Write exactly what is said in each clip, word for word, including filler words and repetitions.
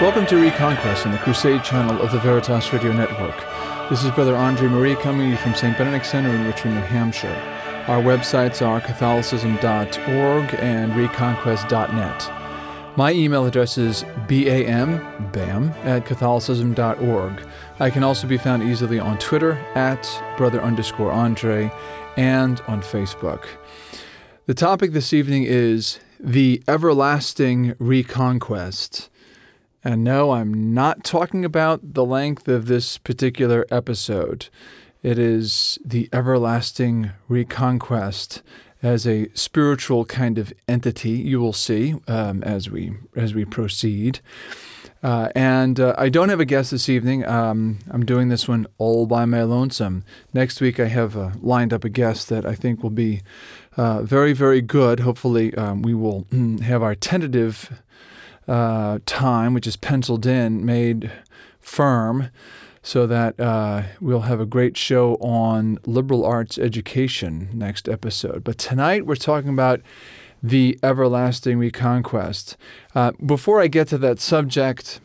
Welcome to Reconquest on the Crusade channel of the Veritas Radio Network. This is Brother Andre Marie coming to you from Saint Benedict Center in Richmond, New Hampshire. Our websites are Catholicism dot org and Reconquest dot net. My email address is bam, bam, at Catholicism dot org. I can also be found easily on Twitter at brother underscore Andre and on Facebook. The topic this evening is the everlasting reconquest. And no, I'm not talking about the length of this particular episode. It is the everlasting reconquest as a spiritual kind of entity. You will see um, as we as we proceed. Uh, and uh, I don't have a guest this evening. Um, I'm doing this one all by my lonesome. Next week I have uh, lined up a guest that I think will be uh, very, very good. Hopefully um, we will have our tentative uh, time, which is penciled in, made firm, so that uh, we'll have a great show on liberal arts education next episode. But tonight we're talking about the everlasting reconquest. Uh, before I get to that subject,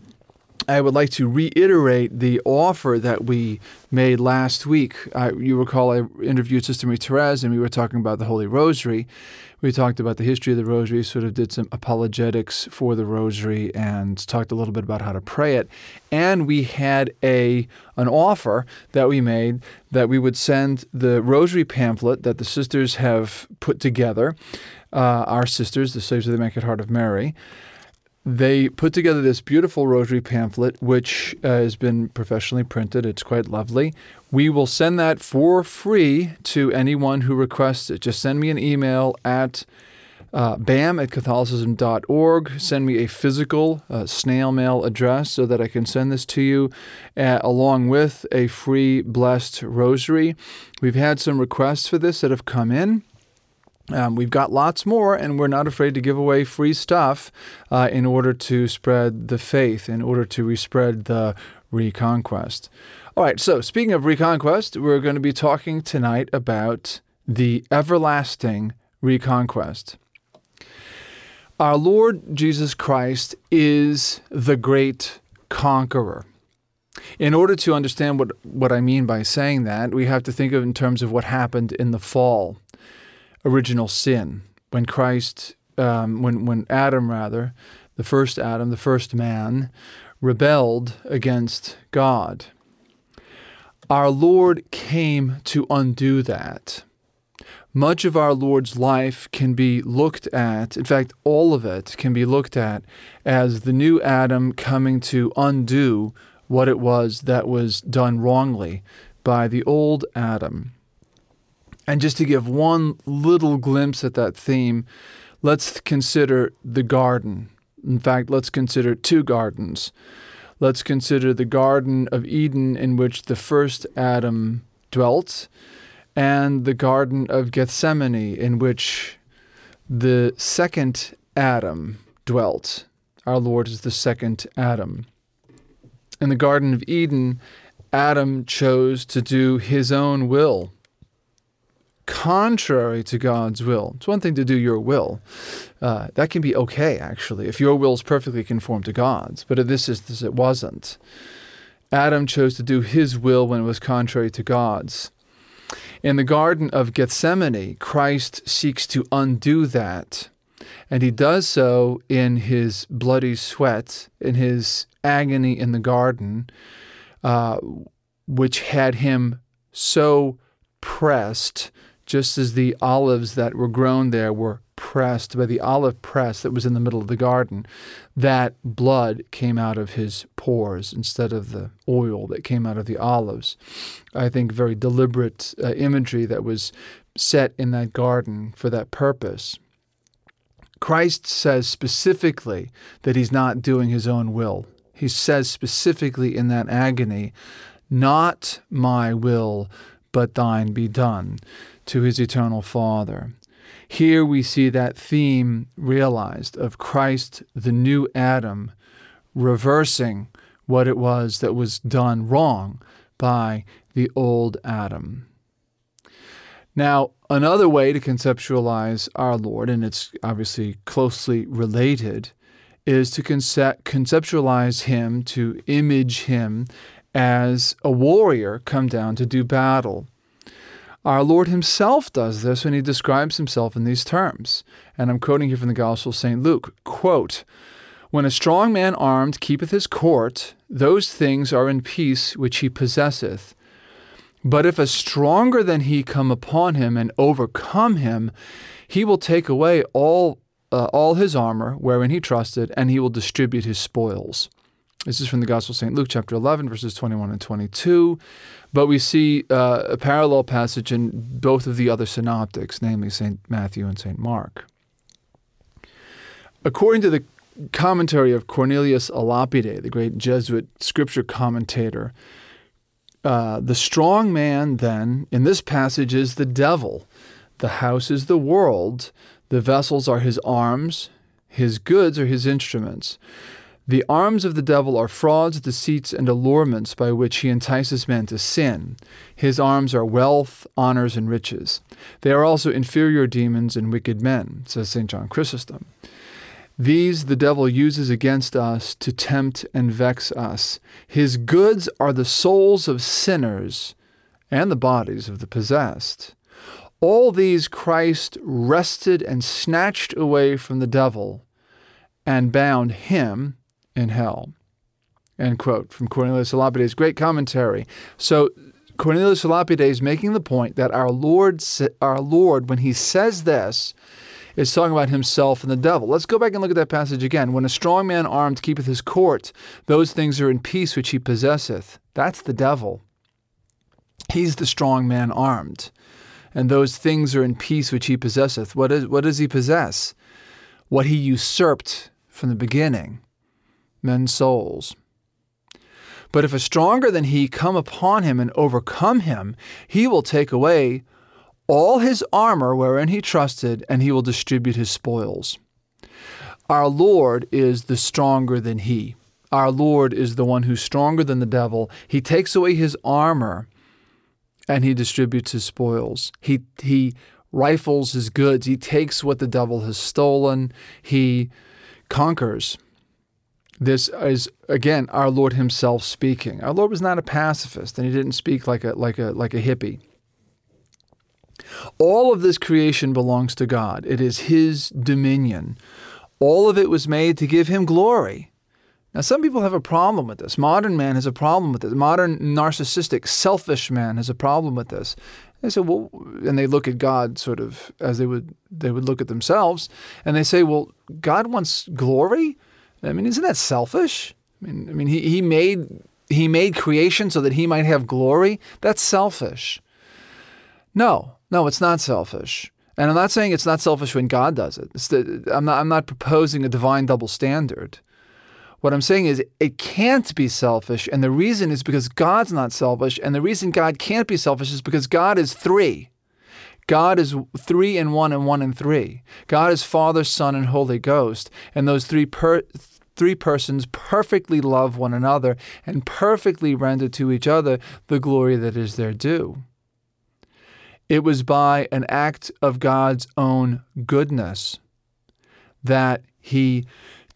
I would like to reiterate the offer that we made last week. Uh, you recall I interviewed Sister Marie Therese, and we were talking about the Holy Rosary. We talked about the history of the Rosary, sort of did some apologetics for the Rosary, and talked a little bit about how to pray it. And we had a an offer that we made that we would send the Rosary pamphlet that the sisters have put together, uh, our sisters, the Slaves of the Immaculate Heart of Mary. They put together this beautiful Rosary pamphlet, which uh, has been professionally printed. It's quite lovely. We will send that for free to anyone who requests it. Just send me an email at uh, bam at Catholicism dot org. Send me a physical uh, snail mail address so that I can send this to you, uh, along with a free blessed Rosary. We've had some requests for this that have come in. Um, we've got lots more, and we're not afraid to give away free stuff uh, in order to spread the faith, in order to respread the reconquest. All right, so speaking of reconquest, we're going to be talking tonight about the everlasting reconquest. Our Lord Jesus Christ is the great conqueror. In order to understand what, what I mean by saying that, we have to think of it in terms of what happened in the fall. Original sin, when Christ, um, when when Adam rather, the first Adam, the first man, rebelled against God. Our Lord came to undo that. Much of our Lord's life can be looked at, in fact, all of it can be looked at as the new Adam coming to undo what it was that was done wrongly by the old Adam. And just to give one little glimpse at that theme, let's consider the garden. In fact, let's consider two gardens. Let's consider the Garden of Eden in which the first Adam dwelt, and the Garden of Gethsemane in which the second Adam dwelt. Our Lord is the second Adam. In the Garden of Eden, Adam chose to do his own will, contrary to God's will. It's one thing to do your will. Uh, that can be okay, actually, if your will is perfectly conformed to God's. But in this instance, it wasn't. Adam chose to do his will when it was contrary to God's. In the Garden of Gethsemane, Christ seeks to undo that. And he does so in his bloody sweat, in his agony in the garden, uh, which had him so pressed, just as the olives that were grown there were pressed by the olive press that was in the middle of the garden, that blood came out of his pores instead of the oil that came out of the olives. I think very deliberate uh, imagery that was set in that garden for that purpose. Christ says specifically that he's not doing his own will. He says specifically in that agony, "Not my will, but thine be done," to his eternal Father. Here we see that theme realized of Christ, the new Adam, reversing what it was that was done wrong by the old Adam. Now, another way to conceptualize our Lord, and it's obviously closely related, is to conce- conceptualize him, to image him as a warrior come down to do battle. Our Lord himself does this when he describes himself in these terms. And I'm quoting here from the Gospel of Saint Luke, quote, "When a strong man armed keepeth his court, those things are in peace which he possesseth. But if a stronger than he come upon him and overcome him, he will take away all uh, all his armor wherein he trusted, and he will distribute his spoils." This is from the Gospel of Saint Luke, chapter eleven, verses twenty-one and twenty-two. But we see uh, a parallel passage in both of the other synoptics, namely Saint Matthew and Saint Mark. According to the commentary of Cornelius a Lapide, the great Jesuit scripture commentator, uh, the strong man then in this passage is the devil. The house is the world. The vessels are his arms. His goods are his instruments. The arms of the devil are frauds, deceits, and allurements by which he entices men to sin. His arms are wealth, honors, and riches. They are also inferior demons and wicked men, says Saint John Chrysostom. These the devil uses against us to tempt and vex us. His goods are the souls of sinners and the bodies of the possessed. All these Christ wrested and snatched away from the devil and bound him in hell. End quote from Cornelius a Lapide's great commentary. So Cornelius a Lapide is making the point that our Lord, our Lord, when he says this, is talking about himself and the devil. Let's go back and look at that passage again. When a strong man armed keepeth his court, those things are in peace which he possesseth. That's the devil. He's the strong man armed. And those things are in peace which he possesseth. What is, what does he possess? What he usurped from the beginning. Men's souls. But if a stronger than he come upon him and overcome him, he will take away all his armor wherein he trusted, and he will distribute his spoils. Our Lord is the stronger than he. Our Lord is the one who's stronger than the devil. He takes away his armor, and he distributes his spoils. He he rifles his goods. He takes what the devil has stolen. He conquers. This is, again, our Lord himself speaking. Our Lord was not a pacifist, and he didn't speak like a like a like a hippie. All of this creation belongs to God. It is his dominion. All of it was made to give him glory. Now, some people have a problem with this. Modern man has a problem with this. Modern narcissistic, selfish man has a problem with this. They say, well, and they look at God sort of as they would they would look at themselves, and they say, well, God wants glory? I mean, isn't that selfish? I mean, I mean, he he made he made creation so that he might have glory. That's selfish. No, no, it's not selfish. And I'm not saying it's not selfish when God does it. It's the, I'm not I'm not proposing a divine double standard. What I'm saying is it can't be selfish, and the reason is because God's not selfish, and the reason God can't be selfish is because God is three. God is three in one and one in three. God is Father, Son, and Holy Ghost, and those three per, three persons perfectly love one another and perfectly render to each other the glory that is their due. It was by an act of God's own goodness that he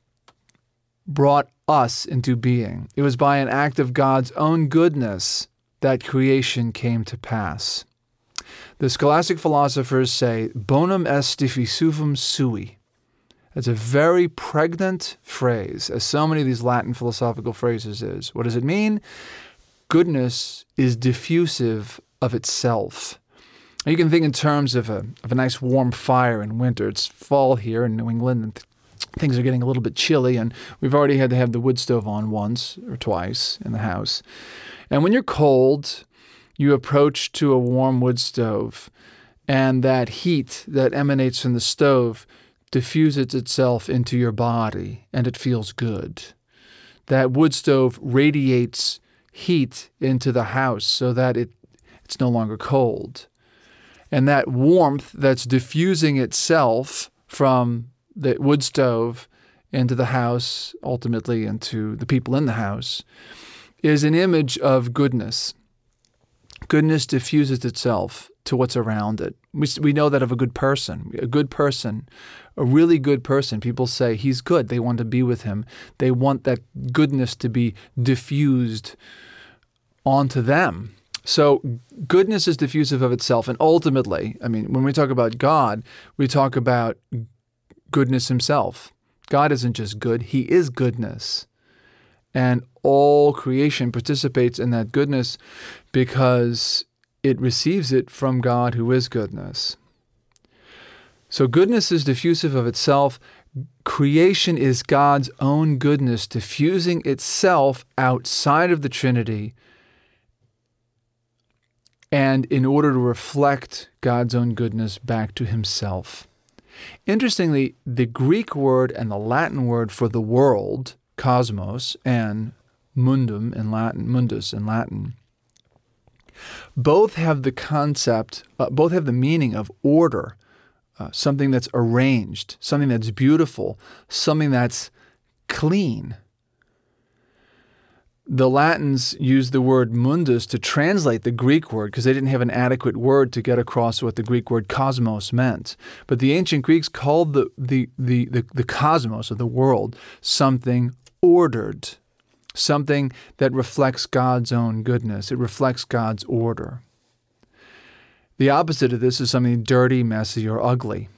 brought us into being. It was by an act of God's own goodness that creation came to pass. The scholastic philosophers say, bonum est diffusivum sui. That's a very pregnant phrase, as so many of these Latin philosophical phrases is. What does it mean? Goodness is diffusive of itself. You can think in terms of a, of a nice warm fire in winter. It's fall here in New England, and things are getting a little bit chilly, and we've already had to have the wood stove on once or twice in the house. And when you're cold, you approach to a warm wood stove, and that heat that emanates from the stove diffuses itself into your body, and it feels good. That wood stove radiates heat into the house so that it it's no longer cold. And that warmth that's diffusing itself from the wood stove into the house, ultimately into the people in the house, is an image of goodness. Goodness diffuses itself to what's around it. We, we know that of a good person. A good person, a really good person, people say he's good. They want to be with him. They want that goodness to be diffused onto them. So goodness is diffusive of itself. And ultimately, I mean, when we talk about God, we talk about goodness himself. God isn't just good. He is goodness. And all creation participates in that goodness because it receives it from God who is goodness. So goodness is diffusive of itself. Creation is God's own goodness diffusing itself outside of the Trinity, and in order to reflect God's own goodness back to himself. Interestingly, the Greek word and the Latin word for the world, cosmos, and mundum in Latin, mundus in Latin, both have the concept, uh, both have the meaning of order, uh, something that's arranged, something that's beautiful, something that's clean. The Latins used the word mundus to translate the Greek word because they didn't have an adequate word to get across what the Greek word cosmos meant. But the ancient Greeks called the, the, the, the, the cosmos, or the world, something ordered, something that reflects God's own goodness. It reflects God's order. The opposite of this is something dirty, messy, or ugly.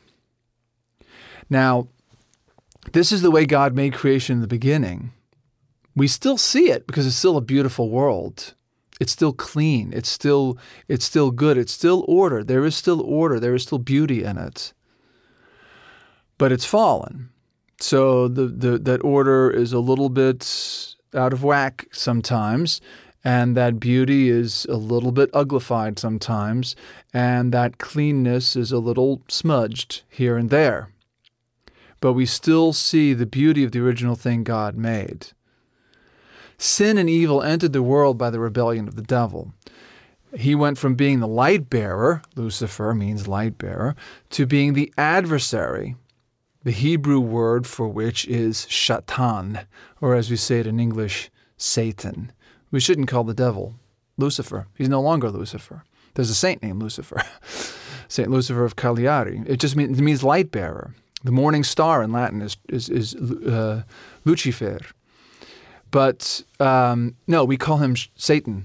Now, this is the way God made creation in the beginning. We still see it because it's still a beautiful world. It's still clean. It's still, it's still good. It's still order. There is still order. There is still beauty in it. But it's fallen. So the, the that order is a little bit out of whack sometimes, and that beauty is a little bit uglified sometimes, and that cleanness is a little smudged here and there. But we still see the beauty of the original thing God made. Sin and evil entered the world by the rebellion of the devil. He went from being the light bearer, Lucifer means light bearer, to being the adversary. The Hebrew word for which is shatan, or as we say it in English, Satan. We shouldn't call the devil Lucifer. He's no longer Lucifer. There's a saint named Lucifer, Saint Lucifer of Cagliari. It just means, it means light bearer. The morning star in Latin is, is, is uh, Lucifer. But um, no, we call him Satan,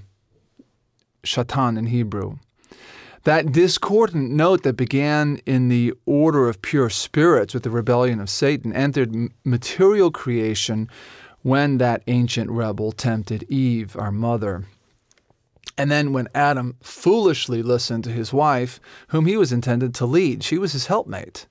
Shatan in Hebrew. That discordant note that began in the order of pure spirits with the rebellion of Satan entered material creation when that ancient rebel tempted Eve, our mother. And then when Adam foolishly listened to his wife, whom he was intended to lead, she was his helpmate.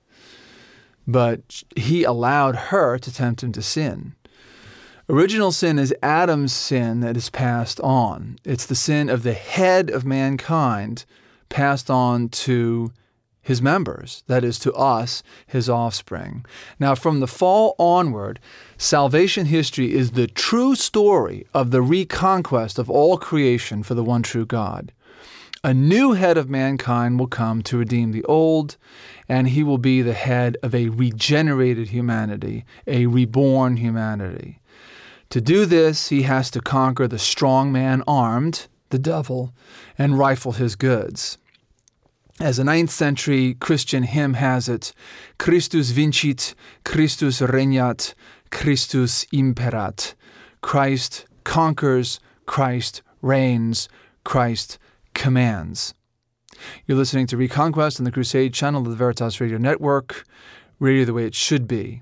But he allowed her to tempt him to sin. Original sin is Adam's sin that is passed on. It's the sin of the head of mankind passed on to his members, that is, to us, his offspring. Now, from the fall onward, salvation history is the true story of the reconquest of all creation for the one true God. A new head of mankind will come to redeem the old, and he will be the head of a regenerated humanity, a reborn humanity. To do this, he has to conquer the strong man armed, the devil, and rifle his goods. As a ninth century Christian hymn has it, Christus vincit, Christus regnat, Christus imperat. Christ conquers, Christ reigns, Christ commands. You're listening to Reconquest on the Crusade channel of the Veritas Radio Network, radio the way it should be.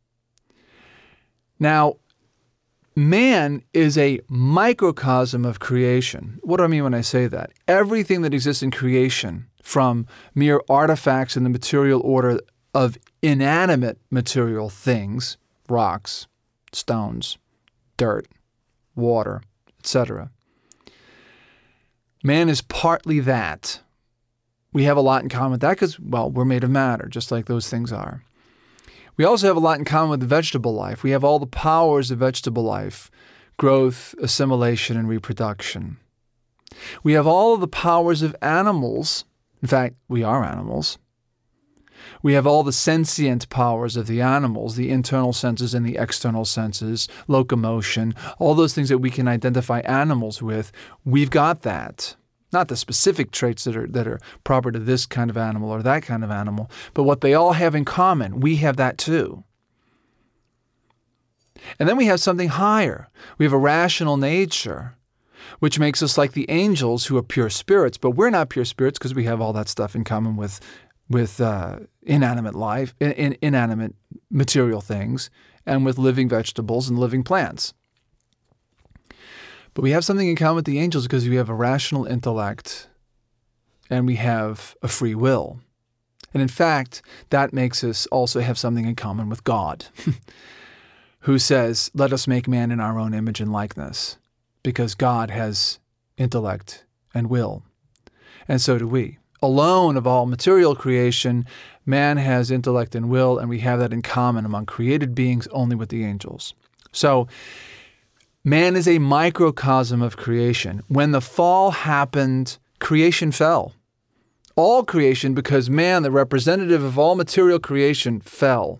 Now, man is a microcosm of creation. What do I mean when I say that? Everything that exists in creation, from mere artifacts in the material order of inanimate material things, rocks, stones, dirt, water, et cetera. Man is partly that. We have a lot in common with that because, well, we're made of matter, just like those things are. We also have a lot in common with the vegetable life. We have all the powers of vegetable life, growth, assimilation, and reproduction. We have all of the powers of animals. In fact, we are animals. We have all the sentient powers of the animals, the internal senses and the external senses, locomotion, all those things that we can identify animals with. We've got that. Not the specific traits that are that are proper to this kind of animal or that kind of animal, but what they all have in common. We have that too. And then we have something higher. We have a rational nature, which makes us like the angels who are pure spirits, but we're not pure spirits because we have all that stuff in common with with uh, inanimate life, in, in, inanimate material things, and with living vegetables and living plants. But we have something in common with the angels because we have a rational intellect and we have a free will. And in fact, that makes us also have something in common with God, who says, let us make man in our own image and likeness, because God has intellect and will. And so do we. Alone of all material creation, man has intellect and will, and we have that in common among created beings only with the angels. So, man is a microcosm of creation. When the fall happened, creation fell. All creation, because man, the representative of all material creation, fell.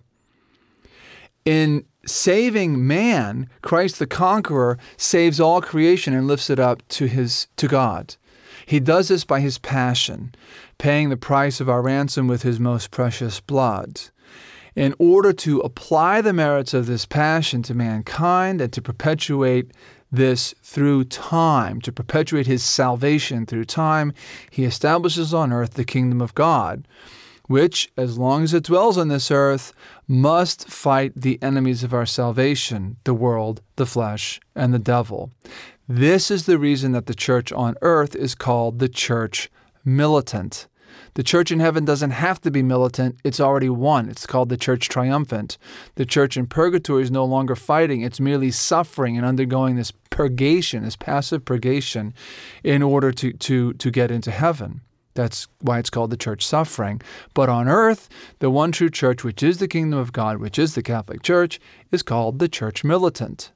In saving man, Christ the Conqueror saves all creation and lifts it up to his to God. He does this by his passion, paying the price of our ransom with his most precious blood. In order to apply the merits of this passion to mankind and to perpetuate this through time, to perpetuate his salvation through time, he establishes on earth the kingdom of God, which, as long as it dwells on this earth, must fight the enemies of our salvation, the world, the flesh, and the devil. This is the reason that the church on earth is called the church militant. The church in heaven doesn't have to be militant. It's already won. It's called the church triumphant. The church in purgatory is no longer fighting. It's merely suffering and undergoing this purgation, this passive purgation, in order to, to, to get into heaven. That's why it's called the church suffering. But on earth, the one true church, which is the kingdom of God, which is the Catholic Church, is called the church militant.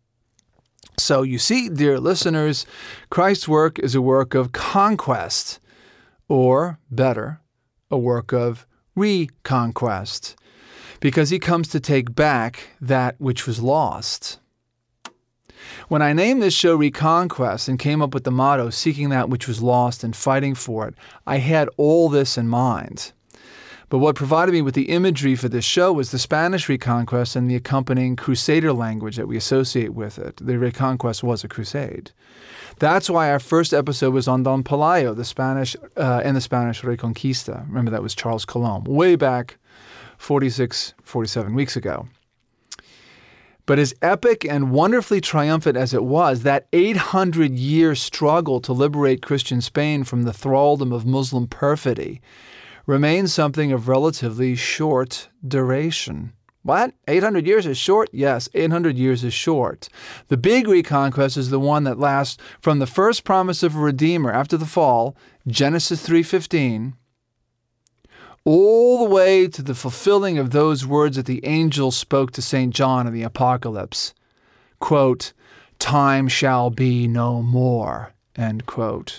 So you see, dear listeners, Christ's work is a work of conquest, or better, a work of reconquest, because he comes to take back that which was lost. When I named this show Reconquest and came up with the motto, seeking that which was lost and fighting for it, I had all this in mind. But what provided me with the imagery for this show was the Spanish Reconquest and the accompanying Crusader language that we associate with it. The Reconquest was a crusade. That's why our first episode was on Don Pelayo, the Spanish uh, and the Spanish Reconquista. Remember, that was Charles Colomb, way back forty-six, forty-seven weeks ago. But as epic and wonderfully triumphant as it was, that eight hundred year struggle to liberate Christian Spain from the thraldom of Muslim perfidy remains something of relatively short duration. What? eight hundred years is short? Yes, eight hundred years is short. The big reconquest is the one that lasts from the first promise of a Redeemer after the fall, Genesis three fifteen, all the way to the fulfilling of those words that the angel spoke to Saint John in the Apocalypse. Quote, time shall be no more, end quote.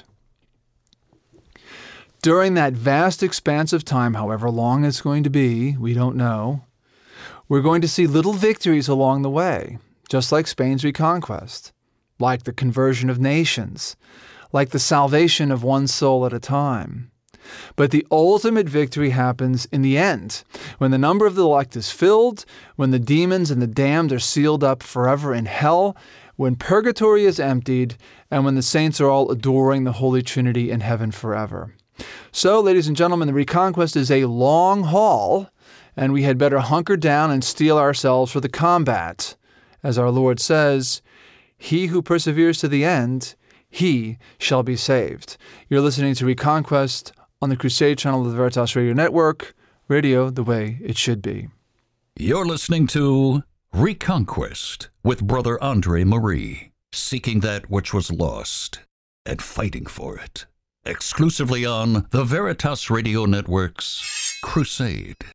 During that vast expanse of time, however long it's going to be, we don't know, we're going to see little victories along the way, just like Spain's reconquest, like the conversion of nations, like the salvation of one soul at a time. But the ultimate victory happens in the end, when the number of the elect is filled, when the demons and the damned are sealed up forever in hell, when purgatory is emptied, and when the saints are all adoring the Holy Trinity in heaven forever. So, ladies and gentlemen, the reconquest is a long haul, and we had better hunker down and steel ourselves for the combat. As our Lord says, he who perseveres to the end, he shall be saved. You're listening to Reconquest on the Crusade channel of the Veritas Radio Network, radio the way it should be. You're listening to Reconquest with Brother Andre Marie, seeking that which was lost and fighting for it. Exclusively on the Veritas Radio Network's Crusade.